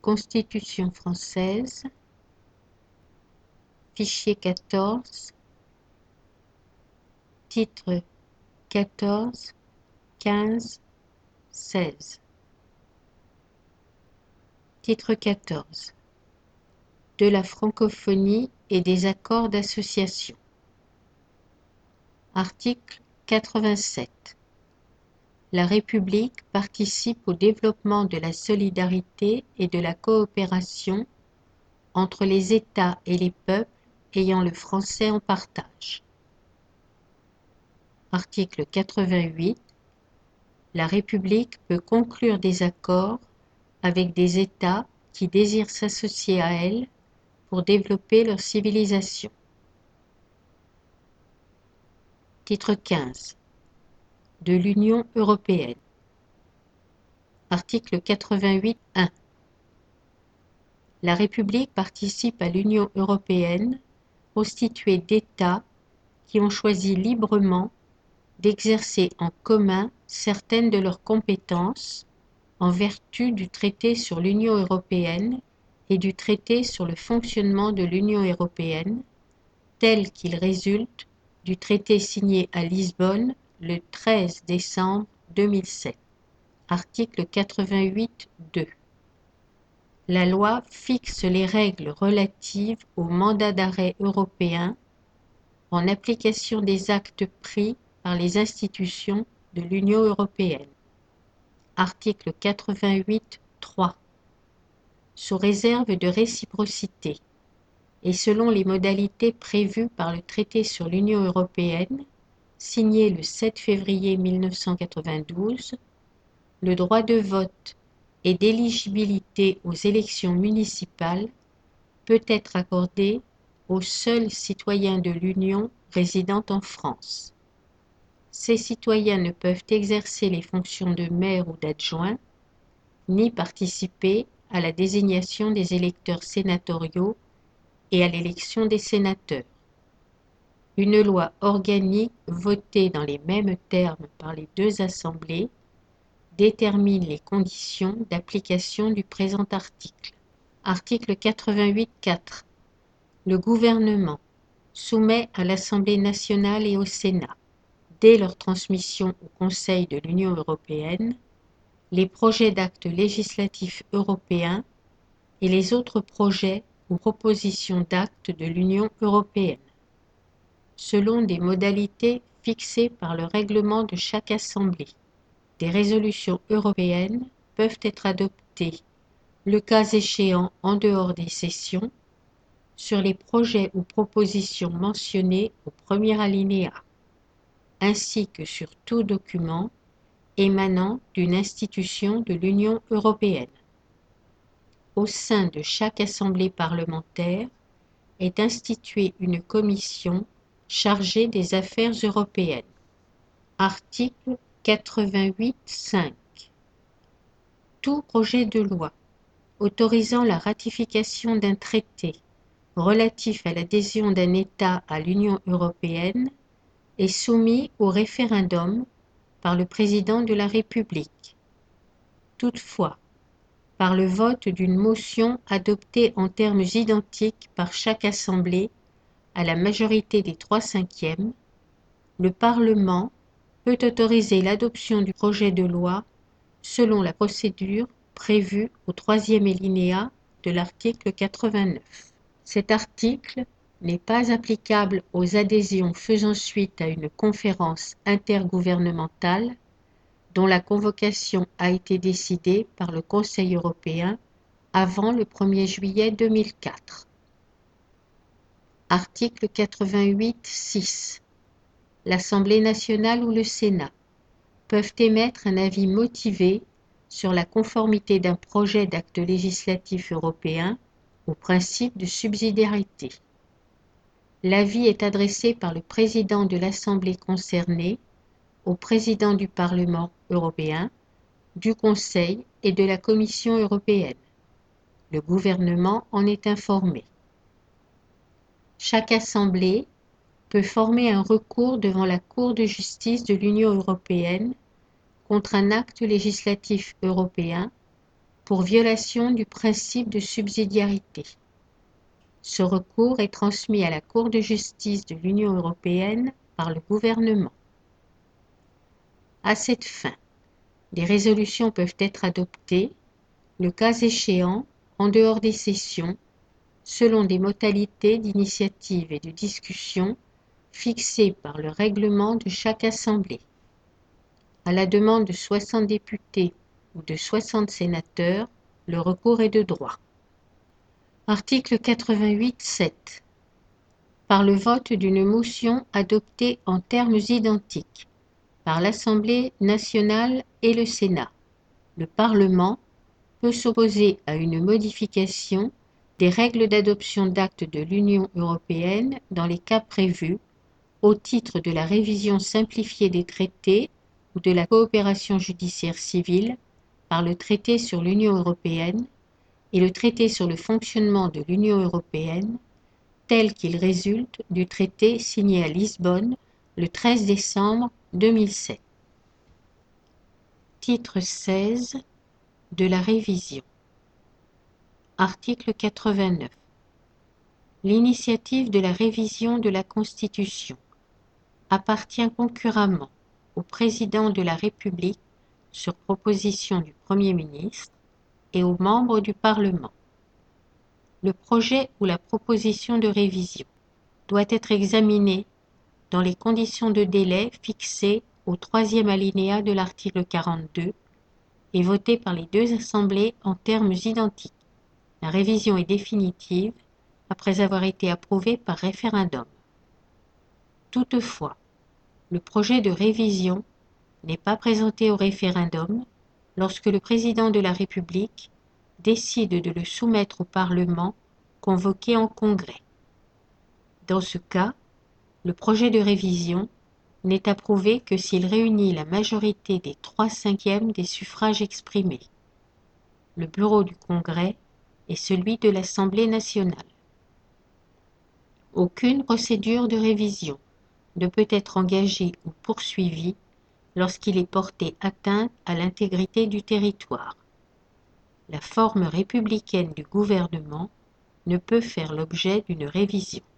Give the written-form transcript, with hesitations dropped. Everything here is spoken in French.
Constitution française, fichier 14, titre 14, 15, 16. Titre 14. De la francophonie et des accords d'association. Article 87. La République participe au développement de la solidarité et de la coopération entre les États et les peuples ayant le français en partage. Article 88. La République peut conclure des accords avec des États qui désirent s'associer à elle pour développer leur civilisation. Titre 15. De l'Union européenne. Article 88.1. La République participe à l'Union européenne, constituée d'États qui ont choisi librement d'exercer en commun certaines de leurs compétences en vertu du traité sur l'Union européenne et du traité sur le fonctionnement de l'Union européenne, tel qu'il résulte du traité signé à Lisbonne le 13 décembre 2007. Article 88.2. La loi fixe les règles relatives au mandat d'arrêt européen en application des actes pris par les institutions de l'Union européenne. Article 88.3. Sous réserve de réciprocité et selon les modalités prévues par le traité sur l'Union européenne, signé le 7 février 1992, le droit de vote et d'éligibilité aux élections municipales peut être accordé aux seuls citoyens de l'Union résidant en France. Ces citoyens ne peuvent exercer les fonctions de maire ou d'adjoint, ni participer à la désignation des électeurs sénatoriaux et à l'élection des sénateurs. Une loi organique votée dans les mêmes termes par les deux assemblées détermine les conditions d'application du présent article. Article 88.4. Le gouvernement soumet à l'Assemblée nationale et au Sénat, dès leur transmission au Conseil de l'Union européenne, les projets d'actes législatifs européens et les autres projets ou propositions d'actes de l'Union européenne, selon des modalités fixées par le règlement de chaque assemblée. Des résolutions européennes peuvent être adoptées, le cas échéant en dehors des sessions, sur les projets ou propositions mentionnés au premier alinéa, ainsi que sur tout document émanant d'une institution de l'Union européenne. Au sein de chaque assemblée parlementaire est instituée une commission chargée des affaires européennes. Article 88.5. Tout projet de loi autorisant la ratification d'un traité relatif à l'adhésion d'un État à l'Union européenne est soumis au référendum par le président de la République. Toutefois, par le vote d'une motion adoptée en termes identiques par chaque assemblée à la majorité des 3/5, le Parlement peut autoriser l'adoption du projet de loi selon la procédure prévue au troisième alinéa de l'article 89. Cet article n'est pas applicable aux adhésions faisant suite à une conférence intergouvernementale dont la convocation a été décidée par le Conseil européen avant le 1er juillet 2004. Article 88.6. L'Assemblée nationale ou le Sénat peuvent émettre un avis motivé sur la conformité d'un projet d'acte législatif européen au principe de subsidiarité. L'avis est adressé par le président de l'Assemblée concernée au président du Parlement européen, du Conseil et de la Commission européenne. Le gouvernement en est informé. Chaque assemblée peut former un recours devant la Cour de justice de l'Union européenne contre un acte législatif européen pour violation du principe de subsidiarité. Ce recours est transmis à la Cour de justice de l'Union européenne par le gouvernement. À cette fin, des résolutions peuvent être adoptées, le cas échéant, en dehors des sessions, selon des modalités d'initiative et de discussion fixées par le règlement de chaque assemblée. À la demande de 60 députés ou de 60 sénateurs, le recours est de droit. Article 88.7. Par le vote d'une motion adoptée en termes identiques par l'Assemblée nationale et le Sénat, le Parlement peut s'opposer à une modification des règles d'adoption d'actes de l'Union européenne dans les cas prévus au titre de la révision simplifiée des traités ou de la coopération judiciaire civile par le traité sur l'Union européenne et le traité sur le fonctionnement de l'Union européenne tel qu'il résulte du traité signé à Lisbonne le 13 décembre 2007. Titre 16 de la révision. Article 89. L'initiative de la révision de la Constitution appartient concurremment au Président de la République sur proposition du Premier ministre et aux membres du Parlement. Le projet ou la proposition de révision doit être examiné dans les conditions de délai fixées au troisième alinéa de l'article 42 et voté par les deux assemblées en termes identiques. La révision est définitive après avoir été approuvée par référendum. Toutefois, le projet de révision n'est pas présenté au référendum lorsque le président de la République décide de le soumettre au Parlement convoqué en congrès. Dans ce cas, le projet de révision n'est approuvé que s'il réunit la majorité des 3/5 des suffrages exprimés. Le bureau du Congrès et celui de l'Assemblée nationale. Aucune procédure de révision ne peut être engagée ou poursuivie lorsqu'il est porté atteinte à l'intégrité du territoire. La forme républicaine du gouvernement ne peut faire l'objet d'une révision.